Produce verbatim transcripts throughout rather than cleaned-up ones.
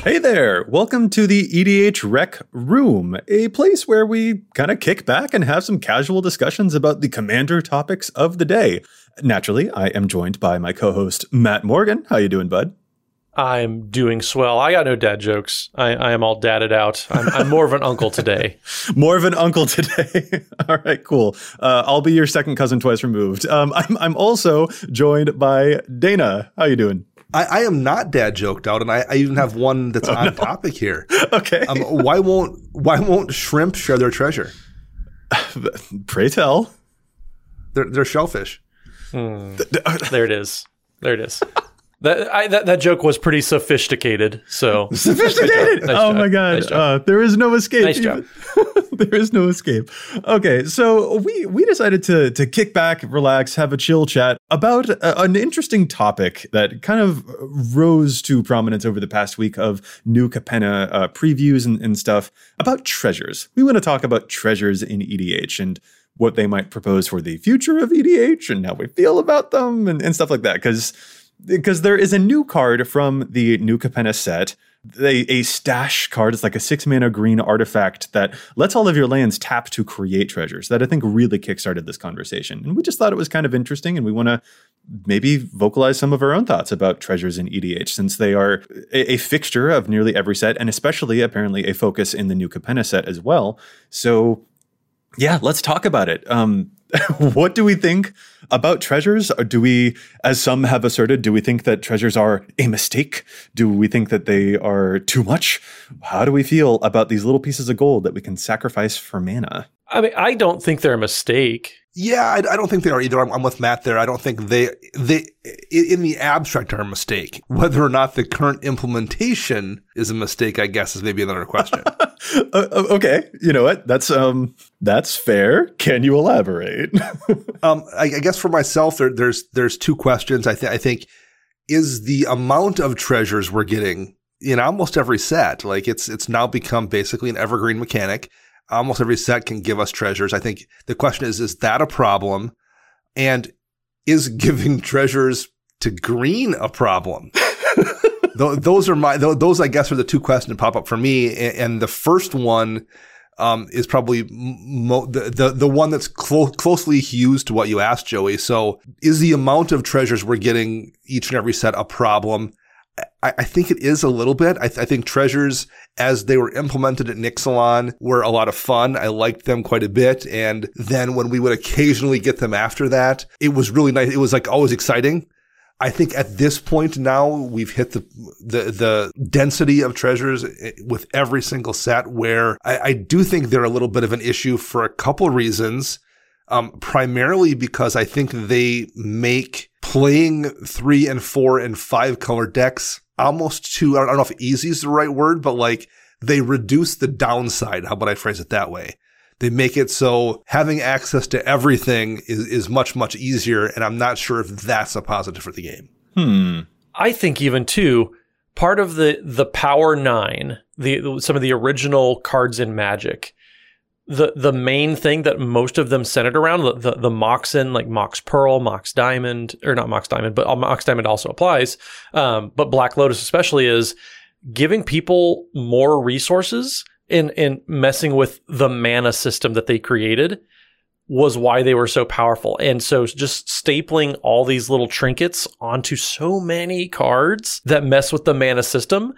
Hey there! Welcome to the E D H Rec Room, a place where we kind of kick back and have some casual discussions about the Commander topics of the day. Naturally, I am joined by my co-host, Matt Morgan. How you doing, bud? I'm doing swell. I got no dad jokes. I, I am all dadded out. I'm, I'm more of an uncle today. More of an uncle today. All right, cool. Uh, I'll be your second cousin twice removed. Um, I'm, I'm also joined by Dana. How you doing? I, I am not dad joked out, and I, I even have one that's oh, on no. topic here. Okay. Um, why won't why won't shrimp share their treasure? Pray tell. They're, they're shellfish. Hmm. There it is. There it is. That, I, that that joke was pretty sophisticated. So sophisticated. Nice oh job. my god! Nice uh, there is no escape. Nice job. There is no escape. Okay, so we we decided to to kick back, relax, have a chill chat about a, an interesting topic that kind of rose to prominence over the past week of new Capenna uh, previews and, and stuff about treasures. We want to talk about treasures in E D H and what they might propose for the future of E D H and how we feel about them and, and stuff like that. Because Because there is a new card from the new Capenna set, a, a stash card. It's like a six mana green artifact that lets all of your lands tap to create treasures that I think really kickstarted this conversation. And we just thought it was kind of interesting, and we want to maybe vocalize some of our own thoughts about treasures in E D H, since they are a, a fixture of nearly every set, and especially apparently a focus in the new Capenna set as well. So yeah, let's talk about it. Um, what do we think about treasures? Or do we, as some have asserted, do we think that treasures are a mistake? Do we think that they are too much? How do we feel about these little pieces of gold that we can sacrifice for mana? I mean, I don't think they're a mistake. Yeah, I, I don't think they are either. I'm, I'm with Matt there. I don't think they, they, in the abstract, are a mistake. Whether or not the current implementation is a mistake, I guess, is maybe another question. uh, okay, you know what? That's um, that's fair. Can you elaborate? um, I, I guess for myself, there, there's there's two questions. I think I think is the amount of treasures we're getting in almost every set. Like it's it's now become basically an evergreen mechanic. Almost every set can give us treasures. I think the question is, is that a problem? And is giving treasures to green a problem? Those are my, those I guess are the two questions that pop up for me. And the first one um, is probably mo- the, the, the one that's clo- closely hues to what you asked, Joey. So is the amount of treasures we're getting each and every set a problem? I, I think it is a little bit. I, th- I think treasures, as they were implemented at Nixalan, were a lot of fun. I liked them quite a bit. And then when we would occasionally get them after that, it was really nice. It was like always exciting. I think at this point now, we've hit the the, the density of treasures with every single set where I, I do think they're a little bit of an issue for a couple reasons. Um, primarily because I think they make playing three and four and five color decks almost too, I don't know if easy is the right word, but like they reduce the downside. How about I phrase it that way? They make it so having access to everything is, is much, much easier. And I'm not sure if that's a positive for the game. Hmm. I think even too, part of the, the Power Nine, the, some of the original cards in Magic, The the main thing that most of them centered around, the, the, the Moxen, like Mox Pearl, Mox Diamond, or not Mox Diamond, but Mox Diamond also applies, um, but Black Lotus especially, is giving people more resources in, in messing with the mana system that they created was why they were so powerful. And so just stapling all these little trinkets onto so many cards that mess with the mana system,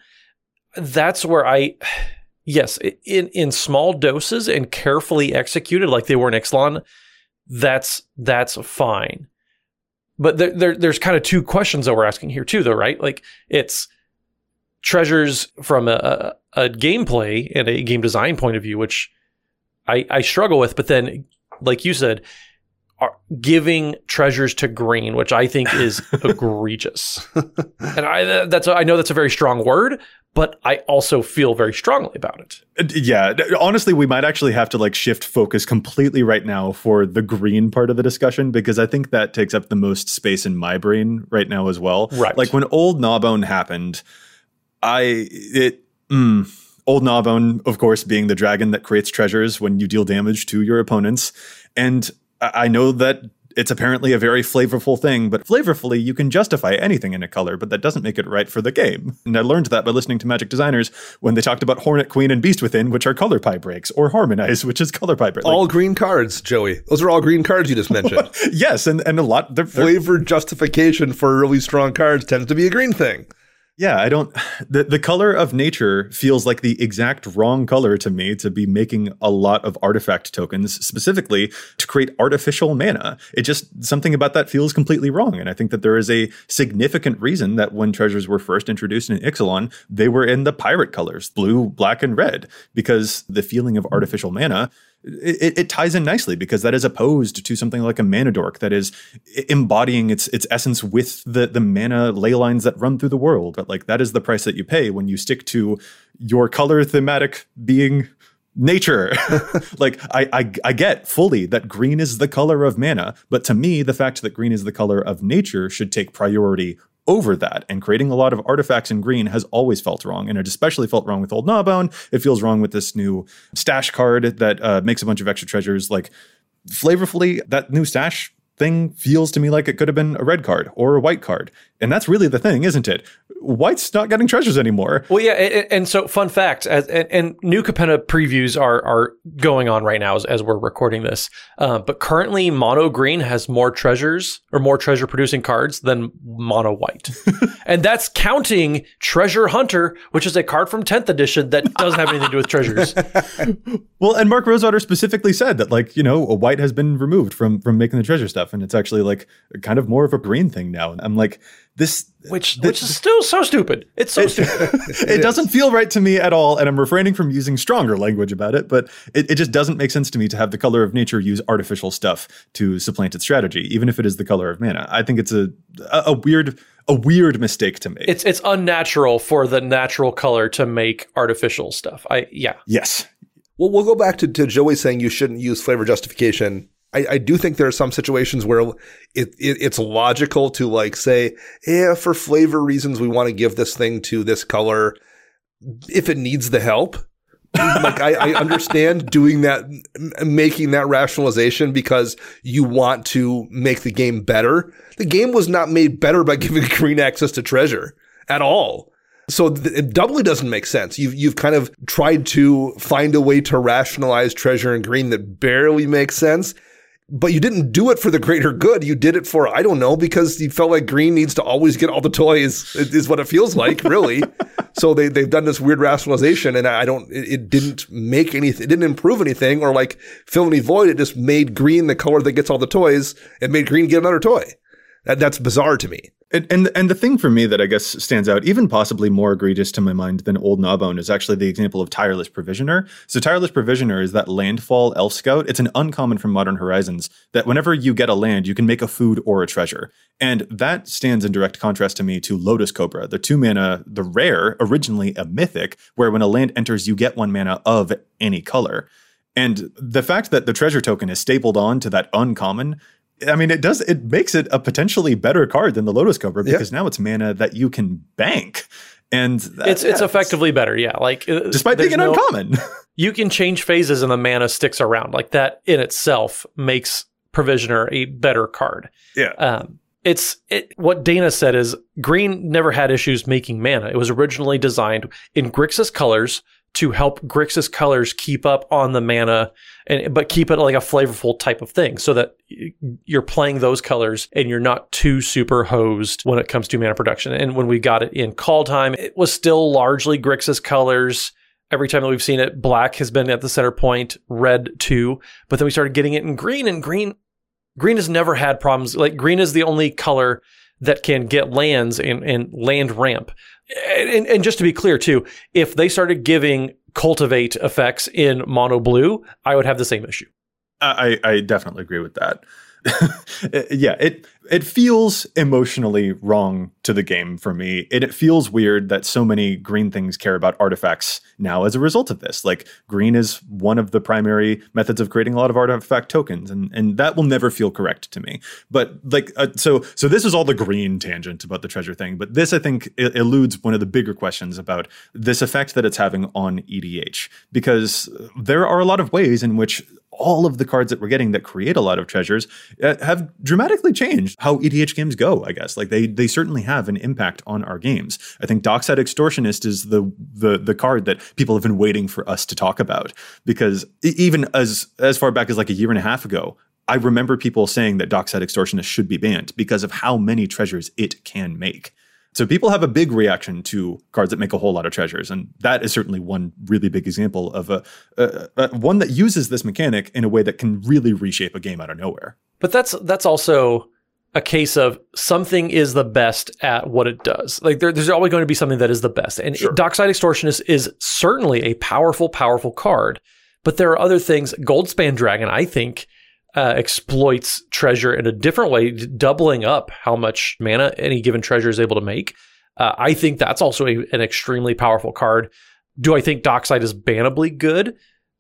that's where I... Yes, in, in small doses and carefully executed like they were in Ixalan, that's that's fine. But there, there there's kind of two questions that we're asking here too, though, right? Like it's treasures from a, a, a gameplay and a game design point of view, which I, I struggle with. But then, like you said, are giving treasures to green, which I think is egregious. And I that's I know that's a very strong word, but I also feel very strongly about it. Yeah, honestly, we might actually have to like shift focus completely right now for the green part of the discussion, because I think that takes up the most space in my brain right now as well. Right. Like when Old Gnawbone happened, I it mm, Old Gnawbone, of course, being the dragon that creates treasures when you deal damage to your opponents, and I know that it's apparently a very flavorful thing, but flavorfully, you can justify anything in a color, but that doesn't make it right for the game. And I learned that by listening to Magic designers when they talked about Hornet Queen and Beast Within, which are color pie breaks, or Harmonize, which is color pie break. All like, green cards, Joey. Those are all green cards you just mentioned. Yes, and, and a lot... They're, they're, Flavor justification for really strong cards tends to be a green thing. Yeah, I don't... The, the color of nature feels like the exact wrong color to me to be making a lot of artifact tokens, specifically to create artificial mana. It just... Something about that feels completely wrong, and I think that there is a significant reason that when treasures were first introduced in Ixalan, they were in the pirate colors, blue, black, and red, because the feeling of artificial mana... It, it ties in nicely because that is opposed to something like a mana dork that is embodying its its essence with the the mana ley lines that run through the world. But like that is the price that you pay when you stick to your color thematic being nature. Like I, I I get fully that green is the color of mana, but to me the fact that green is the color of nature should take priority over that, and creating a lot of artifacts in green has always felt wrong, and it especially felt wrong with Old Gnawbone. It feels wrong with this new stash card that uh, makes a bunch of extra treasures. Like flavorfully, that new stash thing feels to me like it could have been a red card or a white card, and that's really the thing, isn't it? White's not getting treasures anymore. Well, yeah, and, and so fun fact, as, and, and new Capenna previews are are going on right now as, as we're recording this. Uh, but currently, mono green has more treasures or more treasure producing cards than mono white, and that's counting Treasure Hunter, which is a card from tenth edition that doesn't have anything to do with treasures. Well, and Mark Rosewater specifically said that, like, you know, a white has been removed from from making the treasure stuff, and it's actually like kind of more of a green thing now. And I'm like, this, which this, which is still so stupid. It's so it, stupid. It doesn't feel right to me at all, and I'm refraining from using stronger language about it, but it, it just doesn't make sense to me to have the color of nature use artificial stuff to supplant its strategy, even if it is the color of mana. I think it's a a, a weird a weird mistake to make. It's it's unnatural for the natural color to make artificial stuff. I yeah. Yes. Well, we'll go back to, to Joey saying you shouldn't use flavor justification. I, I do think there are some situations where it, it it's logical to like say, yeah, for flavor reasons, we want to give this thing to this color if it needs the help. Like I, I understand doing that, making that rationalization because you want to make the game better. The game was not made better by giving green access to treasure at all. So th- it doubly doesn't make sense. You've, you've kind of tried to find a way to rationalize treasure in green that barely makes sense. But you didn't do it for the greater good. You did it for, I don't know, because you felt like green needs to always get all the toys, is what it feels like, really. So they, they've done this weird rationalization, and I don't, it, it didn't make anything, it didn't improve anything or like fill any void. It just made green the color that gets all the toys and made green get another toy. That, that's bizarre to me. And, and and the thing for me that I guess stands out, even possibly more egregious to my mind than Old Gnawbone, is actually the example of Tireless Provisioner. So Tireless Provisioner is that landfall elf scout. It's an uncommon from Modern Horizons that whenever you get a land, you can make a food or a treasure. And that stands in direct contrast to me to Lotus Cobra, the two mana, the rare, originally a mythic, where when a land enters, you get one mana of any color. And the fact that the treasure token is stapled on to that uncommon, I mean, it does, it makes it a potentially better card than the Lotus Cobra because yep. now it's mana that you can bank. And that, it's it's yeah, effectively better. Yeah. Like, despite being an no, uncommon, you can change phases and the mana sticks around. Like that in itself makes Provisioner a better card. Yeah. Um, it's it, what Dana said is green never had issues making mana. It was originally designed in Grixis colors to help Grixis colors keep up on the mana, and but keep it like a flavorful type of thing so that you're playing those colors and you're not too super hosed when it comes to mana production. And when we got it in Call Time, it was still largely Grixis colors. Every time that we've seen it, black has been at the center point, red too. But then we started getting it in green, and green green has never had problems. Like green is the only color that can get lands and, and land ramp. And, and just to be clear, too, if they started giving cultivate effects in mono blue, I would have the same issue. I, I definitely agree with that. Yeah, it it feels emotionally wrong to the game for me. It, it feels weird that so many green things care about artifacts now as a result of this. Like, green is one of the primary methods of creating a lot of artifact tokens, and, and that will never feel correct to me. But like, uh, so so this is all the green tangent about the treasure thing. But this, I think, it eludes one of the bigger questions about this effect that it's having on E D H, because there are a lot of ways in which all of the cards that we're getting that create a lot of treasures uh, have dramatically changed how E D H games go, I guess. Like, they they certainly have an impact on our games. I think Dockside Extortionist is the the the card that people have been waiting for us to talk about, because even as as far back as like a year and a half ago, I remember people saying that Dockside Extortionist should be banned because of how many treasures it can make. So people have a big reaction to cards that make a whole lot of treasures, and that is certainly one really big example of a, a, a one that uses this mechanic in a way that can really reshape a game out of nowhere. But that's that's also a case of something is the best at what it does. Like, there, there's always going to be something that is the best, and sure. Dockside Extortionist is certainly a powerful, powerful card. But there are other things. Goldspan Dragon, I think, Uh, exploits treasure in a different way, doubling up how much mana any given treasure is able to make. Uh, I think that's also a, an extremely powerful card. Do I think Dockside is bannably good?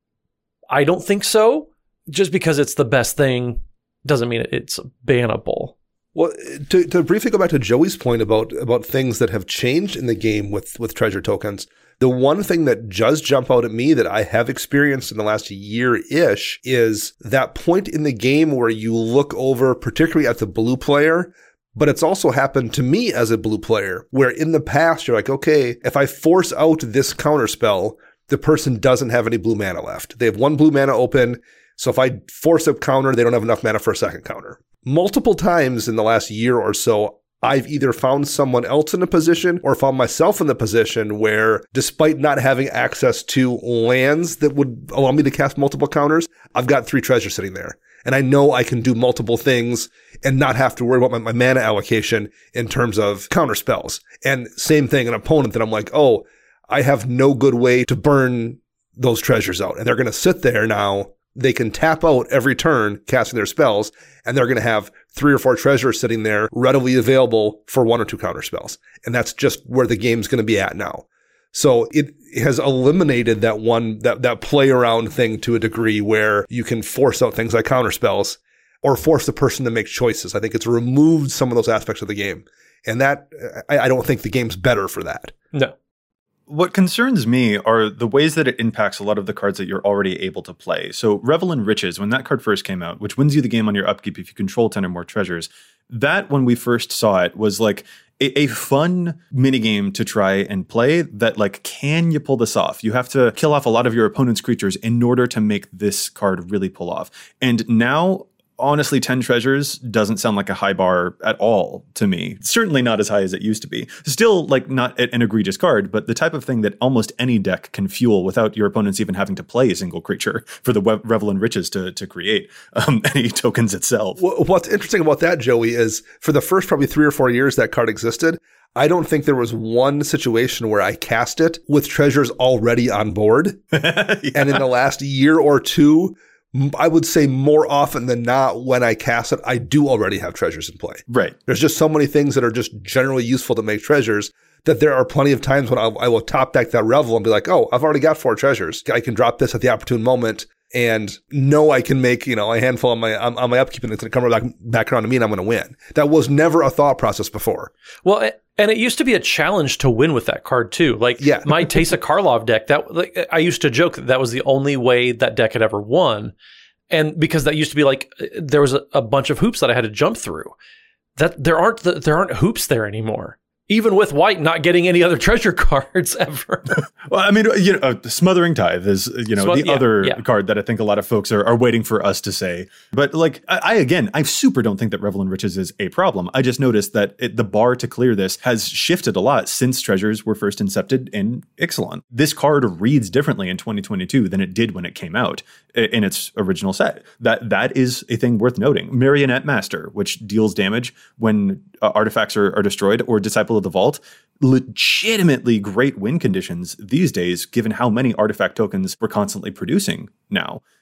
I don't think so. Just because it's the best thing doesn't mean it's bannable. Well, to, to briefly go back to Joey's point about about things that have changed in the game with, with treasure tokens, the one thing that does jump out at me that I have experienced in the last year-ish is that point in the game where you look over, particularly at the blue player, but it's also happened to me as a blue player, where in the past you're like, okay, if I force out this counter spell, the person doesn't have any blue mana left. They have one blue mana open, so if I force a counter, they don't have enough mana for a second counter. Multiple times in the last year or so, I've either found someone else in a position or found myself in the position where, despite not having access to lands that would allow me to cast multiple counters, I've got three treasures sitting there. And I know I can do multiple things and not have to worry about my, my mana allocation in terms of counter spells. And same thing, an opponent that I'm like, oh, I have no good way to burn those treasures out. And they're going to sit there now. They can tap out every turn casting their spells, and they're going to have three or four treasures sitting there readily available for one or two counter spells. And that's just where the game's going to be at now. So it has eliminated that one, that, that play around thing to a degree where you can force out things like counter spells or force the person to make choices. I think it's removed some of those aspects of the game. And that, I, I don't think the game's better for that. No. What concerns me are the ways that it impacts a lot of the cards that you're already able to play. So Revel in Riches, when that card first came out, which wins you the game on your upkeep if you control ten or more treasures, that, when we first saw it, was like a, a fun minigame to try and play that, like, can you pull this off? You have to kill off a lot of your opponent's creatures in order to make this card really pull off. And now, honestly, ten treasures doesn't sound like a high bar at all to me. Certainly not as high as it used to be. Still, like, not an egregious card, but the type of thing that almost any deck can fuel without your opponents even having to play a single creature for the Revel in Riches to, to create um, any tokens itself. What's interesting about that, Joey, is for the first probably three or four years that card existed, I don't think there was one situation where I cast it with treasures already on board. Yeah. And in the last year or two, I would say more often than not, when I cast it, I do already have treasures in play. Right. There's just so many things that are just generally useful to make treasures that there are plenty of times when I'll, I will top deck that Revel and be like, oh, I've already got four treasures. I can drop this at the opportune moment and know I can make, you know, a handful on my on, on my upkeep, and it's going to come back, back around to me and I'm going to win. That was never a thought process before. Well, and it used to be a challenge to win with that card too. Like, yeah. My Teysa Karlov deck, that like, I used to joke that that was the only way that deck had ever won. And because that used to be like, there was a, a bunch of hoops that I had to jump through. That there aren't the, there aren't hoops there anymore. Even with White not getting any other treasure cards ever. Well, I mean, you know, uh, Smothering Tithe is, you know, Smoth- the yeah, other yeah. card that I think a lot of folks are, are waiting for us to say. But like, I, I again, I super don't think that Revel in Riches is a problem. I just noticed that it, the bar to clear this has shifted a lot since treasures were first incepted in Ixalan. This card reads differently in twenty twenty-two than it did when it came out in its original set. That That is a thing worth noting. Marionette Master, which deals damage when uh, artifacts are, are destroyed, or Disciple of the Vault, legitimately great win conditions these days, given how many artifact tokens we're constantly producing now.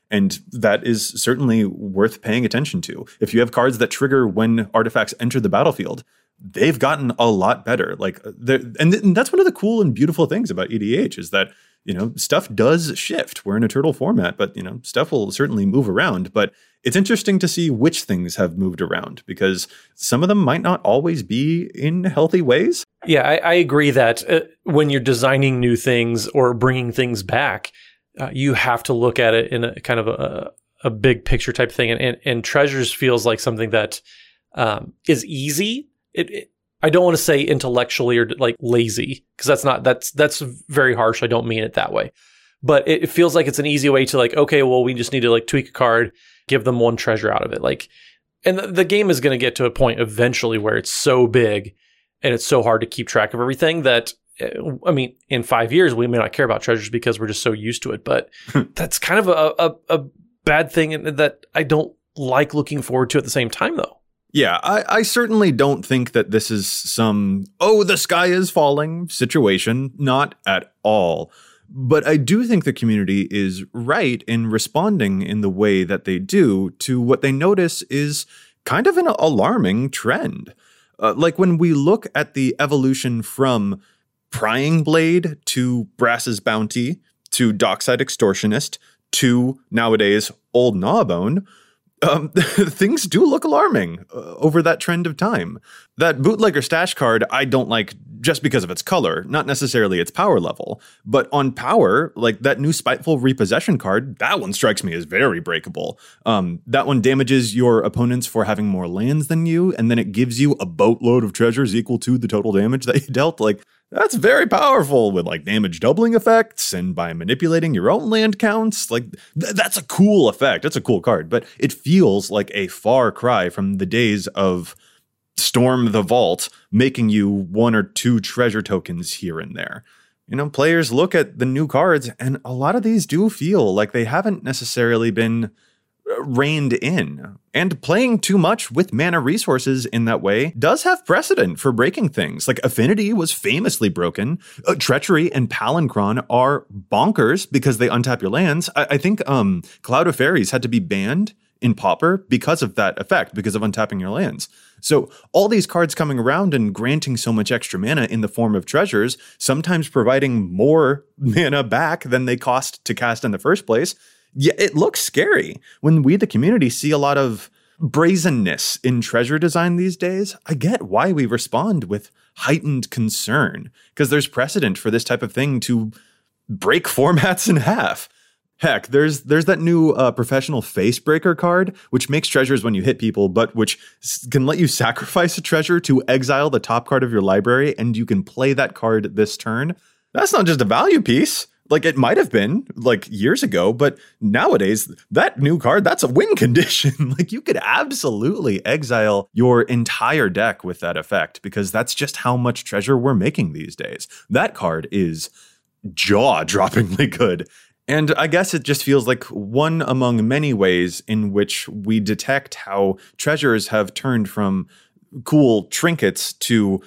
And that is certainly worth paying attention to. If you have cards that trigger when artifacts enter the battlefield, they've gotten a lot better. Like, and, th- and that's one of the cool and beautiful things about E D H is that, you know, stuff does shift. We're in a turtle format, but, you know, stuff will certainly move around. But it's interesting to see which things have moved around because some of them might not always be in healthy ways. Yeah, I, I agree that uh, when you're designing new things or bringing things back, uh, you have to look at it in a kind of a, a big picture type thing. And, and, and Treasures feels like something that um, is easy. It, it, I don't want to say intellectually or like lazy because that's not that's that's very harsh. I don't mean it that way, but it, it feels like it's an easy way to like, okay, well, we just need to like tweak a card, give them one treasure out of it, like, and the, the game is going to get to a point eventually where it's so big and it's so hard to keep track of everything that. I mean, in five years, we may not care about treasures because we're just so used to it. But that's kind of a, a, a bad thing that I don't like looking forward to at the same time, though. Yeah, I, I certainly don't think that this is some, oh, the sky is falling situation. Not at all. But I do think the community is right in responding in the way that they do to what they notice is kind of an alarming trend. Uh, like when we look at the evolution from Prying Blade to Brass's Bounty to Dockside Extortionist to nowadays Old Gnawbone, um, things do look alarming uh, over that trend of time. That Bootlegger Stash card I don't like just because of its color, not necessarily its power level. But on power, like that new Spiteful Repossession card, that one strikes me as very breakable. Um, that one damages your opponents for having more lands than you, and then it gives you a boatload of treasures equal to the total damage that you dealt. Like, that's very powerful with like damage doubling effects and by manipulating your own land counts. Like th- that's a cool effect. That's a cool card, but it feels like a far cry from the days of Storm the Vault, making you one or two treasure tokens here and there. You know, players look at the new cards and a lot of these do feel like they haven't necessarily been reined in, and playing too much with mana resources in that way does have precedent for breaking things. Like Affinity was famously broken. Uh, Treachery and Palancron are bonkers because they untap your lands. I, I think um, Cloud of Fairies had to be banned in Pauper because of that effect, because of untapping your lands. So all these cards coming around and granting so much extra mana in the form of treasures, sometimes providing more mana back than they cost to cast in the first place. Yeah, it looks scary. When we, the community, see a lot of brazenness in treasure design these days, I get why we respond with heightened concern, because there's precedent for this type of thing to break formats in half. Heck, there's there's that new uh, professional Facebreaker card, which makes treasures when you hit people, but which can let you sacrifice a treasure to exile the top card of your library, and you can play that card this turn. That's not just a value piece. Like, it might have been, like, years ago, but nowadays, that new card, that's a win condition. Like, you could absolutely exile your entire deck with that effect, because that's just how much treasure we're making these days. That card is jaw-droppingly good. And I guess it just feels like one among many ways in which we detect how treasures have turned from cool trinkets to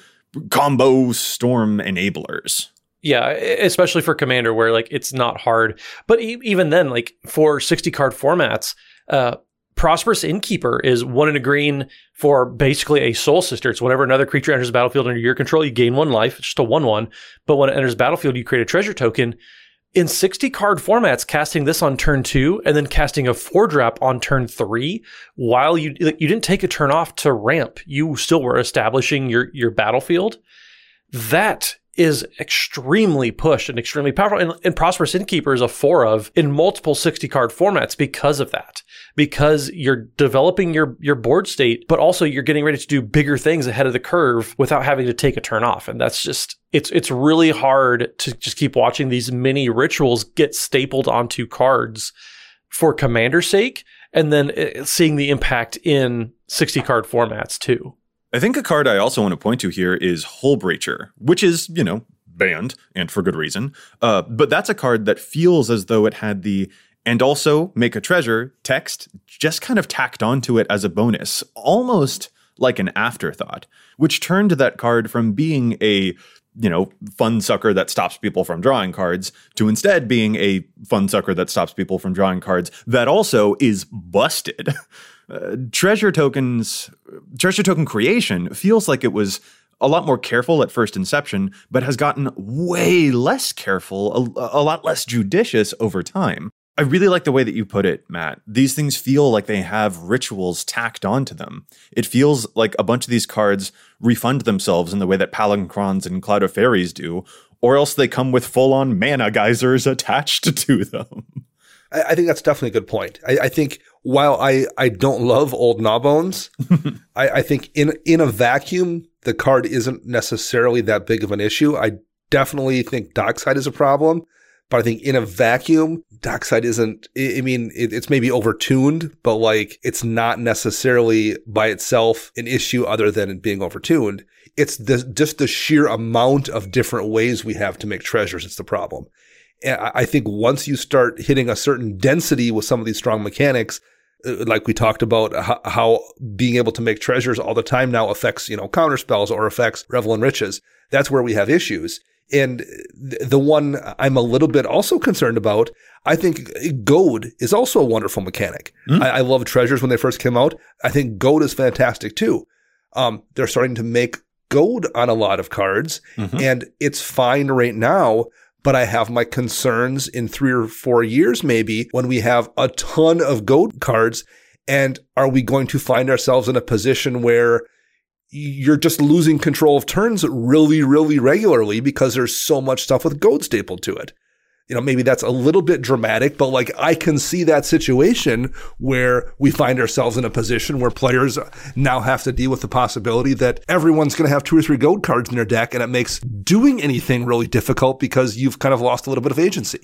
combo storm enablers. Yeah, especially for Commander, where like it's not hard. But e- even then, like for sixty card formats, uh, Prosperous Innkeeper is one in a green for basically a Soul Sister. It's whenever another creature enters the battlefield under your control, you gain one life. It's just a one one. But when it enters the battlefield, you create a treasure token. In sixty card formats, casting this on turn two and then casting a four drop on turn three, while you you didn't take a turn off to ramp, you still were establishing your your battlefield. That is extremely pushed and extremely powerful. And, and Prosperous Innkeeper is a four of in multiple sixty card formats because of that. Because you're developing your, your board state, but also you're getting ready to do bigger things ahead of the curve without having to take a turn off. And that's just, it's it's really hard to just keep watching these mini rituals get stapled onto cards for Commander's sake, and then seeing the impact in sixty card formats too. I think a card I also want to point to here is Hullbreacher, which is, you know, banned, and for good reason. Uh, but that's a card that feels as though it had the "and also make a treasure" text just kind of tacked onto it as a bonus, almost like an afterthought, which turned that card from being a you know, fun sucker that stops people from drawing cards to instead being a fun sucker that stops people from drawing cards that also is busted. Uh, treasure tokens, treasure token creation feels like it was a lot more careful at first inception, but has gotten way less careful, a, a lot less judicious over time. I really like the way that you put it, Matt. These things feel like they have rituals tacked onto them. It feels like a bunch of these cards refund themselves in the way that Palinchron and Cloud of Fairies do, or else they come with full-on mana geysers attached to them. I, I think that's definitely a good point. I, I think while I, I don't love old Gnawbones, I, I think in in a vacuum, the card isn't necessarily that big of an issue. I definitely think Dockside is a problem. But I think in a vacuum, Dockside isn't, I mean, it, it's maybe overtuned, but like it's not necessarily by itself an issue other than it being overtuned. It's the, just the sheer amount of different ways we have to make treasures. It's the problem. And I, I think once you start hitting a certain density with some of these strong mechanics, uh, like we talked about how, how being able to make treasures all the time now affects, you know, counter spells or affects Revel in Riches. That's where we have issues. And the one I'm a little bit also concerned about, I think Goad is also a wonderful mechanic. Mm. I, I love treasures when they first came out. I think Goad is fantastic too. Um, they're starting to make Goad on a lot of cards, mm-hmm. and it's fine right now. But I have my concerns in three or four years maybe when we have a ton of Goad cards. And are we going to find ourselves in a position where you're just losing control of turns really, really regularly because there's so much stuff with Goad stapled to it? You know, maybe that's a little bit dramatic, but like I can see that situation where we find ourselves in a position where players now have to deal with the possibility that everyone's going to have two or three Goad cards in their deck, and it makes doing anything really difficult because you've kind of lost a little bit of agency.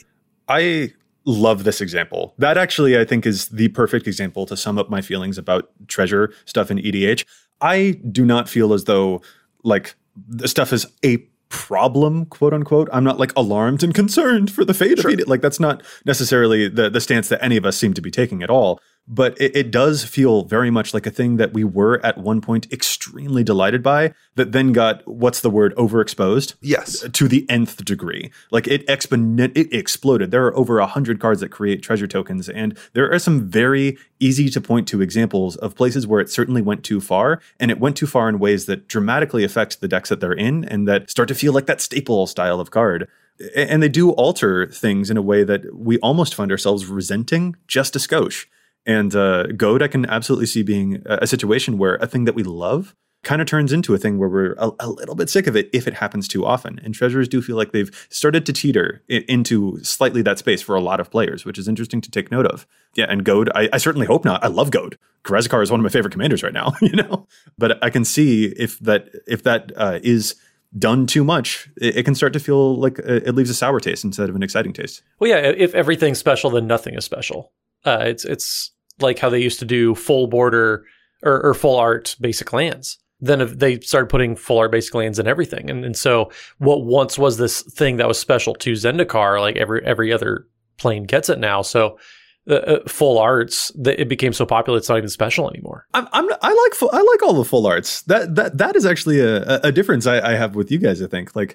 I love this example. That actually, I think, is the perfect example to sum up my feelings about treasure stuff in E D H. I do not feel as though like the stuff is a problem, quote unquote. I'm not like alarmed and concerned for the fate sure. of it. Like that's not necessarily the, the stance that any of us seem to be taking at all. But it, it does feel very much like a thing that we were at one point extremely delighted by that then got, what's the word, overexposed? Yes. To the nth degree. Like it exponent, it exploded. There are over a hundred cards that create treasure tokens. And there are some very easy to point to examples of places where it certainly went too far. And it went too far in ways that dramatically affect the decks that they're in and that start to feel like that staple style of card. And they do alter things in a way that we almost find ourselves resenting just a skosh. And uh, Goad, I can absolutely see being a, a situation where a thing that we love kind of turns into a thing where we're a, a little bit sick of it if it happens too often. And treasures do feel like they've started to teeter I- into slightly that space for a lot of players, which is interesting to take note of. Yeah, and Goad, I, I certainly hope not. I love Goad. Karazakar is one of my favorite commanders right now, you know. But I can see if that if that uh, is done too much, it, it can start to feel like it leaves a sour taste instead of an exciting taste. Well, yeah, if everything's special, then nothing is special. Uh, it's it's. Like how they used to do full border or, or full art basic lands. Then if they started putting full art basic lands in everything. And, and so what once was this thing that was special to Zendikar, like every every other plane gets it now. So uh, full arts, the, it became so popular it's not even special anymore. I'm, I'm I like full, I like all the full arts. That that that is actually a, a difference I, I have with you guys, I think. Like,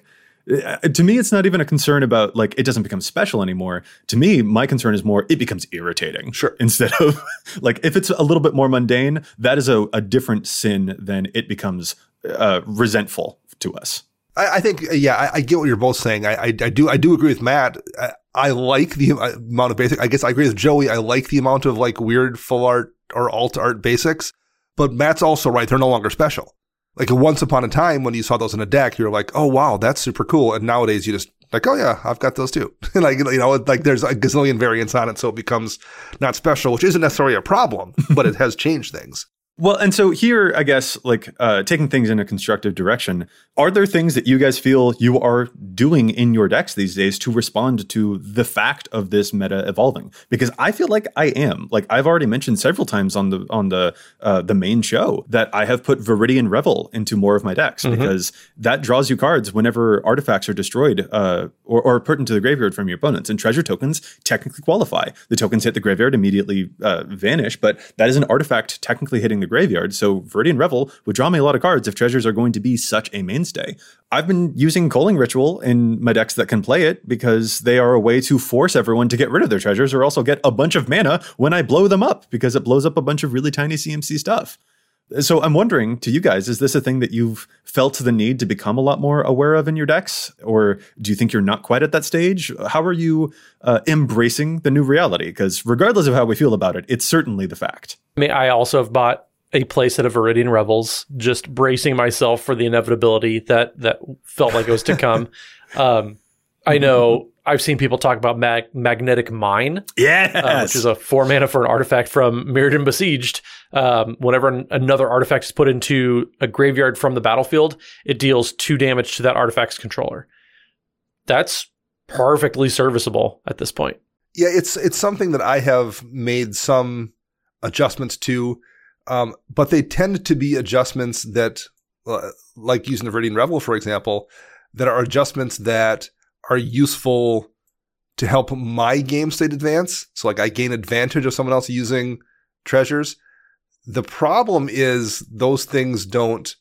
to me, it's not even a concern about like it doesn't become special anymore. To me, my concern is more it becomes irritating. Sure. Instead of like if it's a little bit more mundane, that is a, a different sin than it becomes uh, resentful to us. I, I think, yeah, I, I get what you're both saying. I, I, I do, I do agree with Matt. I, I like the amount of basic. I guess I agree with Joey. I like the amount of like weird full art or alt art basics. But Matt's also right; they're no longer special. Like once upon a time when you saw those in a deck, you're like, oh, wow, that's super cool. And nowadays you just like, oh, yeah, I've got those too. Like, you know, like there's a gazillion variants on it. So it becomes not special, which isn't necessarily a problem, but it has changed things. Well, and so here, I guess, like uh, taking things in a constructive direction, are there things that you guys feel you are doing in your decks these days to respond to the fact of this meta evolving? Because I feel like I am. Like I've already mentioned several times on the on the uh, the main show that I have put Viridian Revel into more of my decks mm-hmm. because that draws you cards whenever artifacts are destroyed uh, or, or put into the graveyard from your opponents. And treasure tokens technically qualify. The tokens hit the graveyard, immediately uh, vanish, but that is an artifact technically hitting the graveyard, so Viridian Revel would draw me a lot of cards if treasures are going to be such a mainstay. I've been using Culling Ritual in my decks that can play it because they are a way to force everyone to get rid of their treasures or also get a bunch of mana when I blow them up, because it blows up a bunch of really tiny C M C stuff. So I'm wondering, to you guys, is this a thing that you've felt the need to become a lot more aware of in your decks? Or do you think you're not quite at that stage? How are you uh, embracing the new reality? Because regardless of how we feel about it, it's certainly the fact. I mean, I also have bought a playset of Viridian Revels, just bracing myself for the inevitability that that felt like it was to come. um, I know I've seen people talk about mag- Magnetic Mine, yes! uh, which is a four mana for an artifact from Mirrodin Besieged. Um, whenever an- another artifact is put into a graveyard from the battlefield, it deals two damage to that artifact's controller. That's perfectly serviceable at this point. Yeah, it's it's something that I have made some adjustments to, um, but they tend to be adjustments that, uh, like using the Viridian Revel, for example, that are adjustments that are useful to help my game state advance. So like I gain advantage of someone else using treasures. The problem is those things don't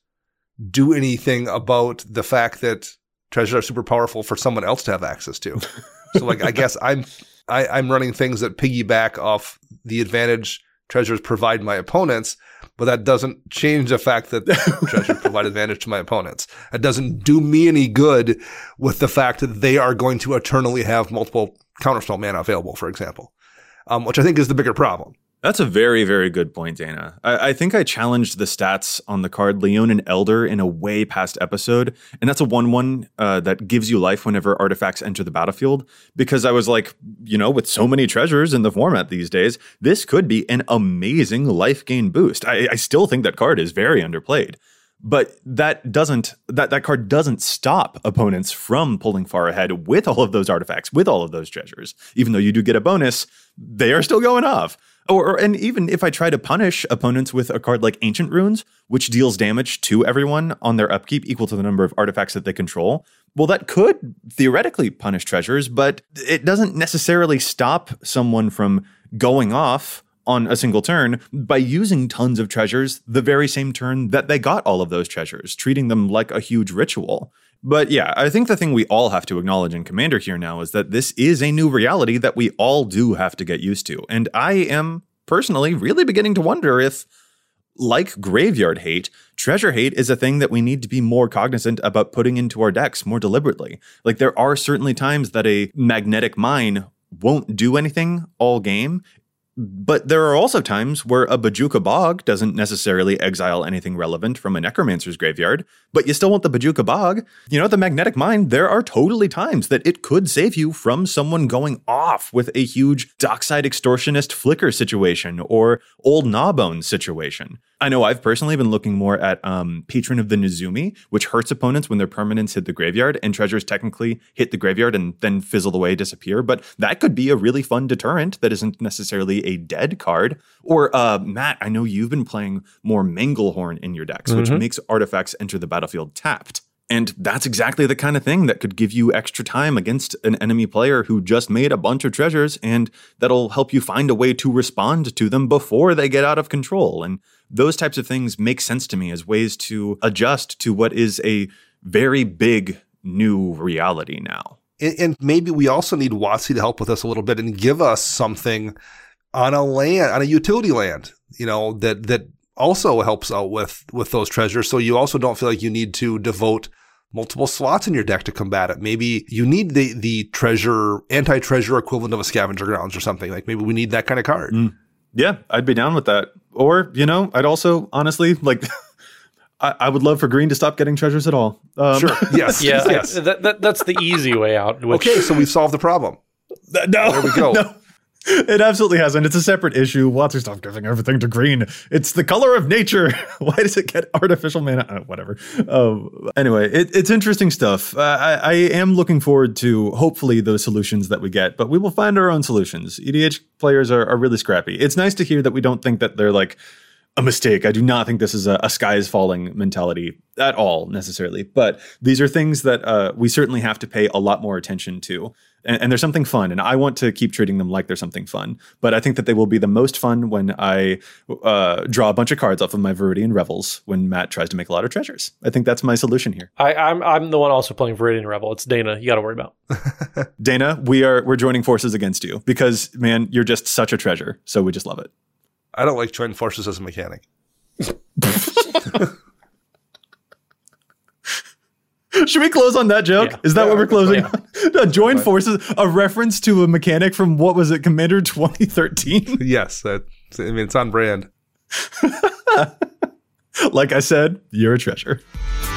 do anything about the fact that treasures are super powerful for someone else to have access to. So like I guess I'm I, I'm running things that piggyback off the advantage treasures provide my opponents, but that doesn't change the fact that treasures provide advantage to my opponents. It doesn't do me any good with the fact that they are going to eternally have multiple counterspell mana available, for example, um, which I think is the bigger problem. That's a very, very good point, Dana. I, I think I challenged the stats on the card Leonin Elder in a way past episode, and that's a one one uh, that gives you life whenever artifacts enter the battlefield, because I was like, you know, with so many treasures in the format these days, this could be an amazing life gain boost. I, I still think that card is very underplayed. But that doesn't that, that card doesn't stop opponents from pulling far ahead with all of those artifacts, with all of those treasures. Even though you do get a bonus, they are still going off. Or, or and even if I try to punish opponents with a card like Ancient Runes, which deals damage to everyone on their upkeep equal to the number of artifacts that they control, well, that could theoretically punish treasures, but it doesn't necessarily stop someone from going off on a single turn by using tons of treasures the very same turn that they got all of those treasures, treating them like a huge ritual. But yeah, I think the thing we all have to acknowledge in Commander here now is that this is a new reality that we all do have to get used to. And I am personally really beginning to wonder if, like Graveyard Hate, Treasure Hate is a thing that we need to be more cognizant about putting into our decks more deliberately. Like, there are certainly times that a Magnetic Mine won't do anything all game, but there are also times where a Bojuka Bog doesn't necessarily exile anything relevant from a Necromancer's graveyard, but you still want the Bojuka Bog. You know, the Magnetic Mine, there are totally times that it could save you from someone going off with a huge Dockside Extortionist Flicker situation or Old Gnawbone situation. I know I've personally been looking more at um, Patron of the Nezumi, which hurts opponents when their permanents hit the graveyard and treasures technically hit the graveyard and then fizzle away, disappear. But that could be a really fun deterrent that isn't necessarily a dead card. Or uh, Matt, I know you've been playing more Manglehorn in your decks, mm-hmm. which makes artifacts enter the battlefield tapped. And that's exactly the kind of thing that could give you extra time against an enemy player who just made a bunch of treasures, and that'll help you find a way to respond to them before they get out of control. And those types of things make sense to me as ways to adjust to what is a very big new reality now. And, and maybe we also need WotC to help with us a little bit and give us something on a land, on a utility land, you know, that that also helps out with, with those treasures. So you also don't feel like you need to devote multiple slots in your deck to combat it. Maybe you need the the treasure, anti-treasure equivalent of a Scavenger Grounds or something. Like maybe we need that kind of card. Mm. Yeah, I'd be down with that. Or, you know, I'd also, honestly, like, I, I would love for green to stop getting treasures at all. Um, sure. Yes. yeah. yes. That, that, that's the easy way out. Which... Okay, so we've solved the problem. No. There we go. No. It absolutely hasn't. It's a separate issue. WotC, stop giving everything to green. It's the color of nature. Why does it get artificial mana? Uh, whatever. Uh, anyway, it, it's interesting stuff. Uh, I, I am looking forward to hopefully those solutions that we get, but we will find our own solutions. E D H players are, are really scrappy. It's nice to hear that we don't think that they're like a mistake. I do not think this is a, a sky is falling mentality at all necessarily, but these are things that uh, we certainly have to pay a lot more attention to. And, and there's something fun, and I want to keep treating them like there's something fun. But I think that they will be the most fun when I uh, draw a bunch of cards off of my Viridian Revels when Matt tries to make a lot of treasures. I think that's my solution here. I, I'm I'm the one also playing Viridian Revel. It's Dana. You got to worry about. Dana, we are we're joining forces against you because, man, you're just such a treasure. So we just love it. I don't like joining forces as a mechanic. Should we close on that joke? Yeah. Is that Yeah, what we're closing yeah. on? No, Join Forces, a reference to a mechanic from, what was it, Commander twenty thirteen? Yes, that, I mean, it's on brand. Like I said, you're a treasure.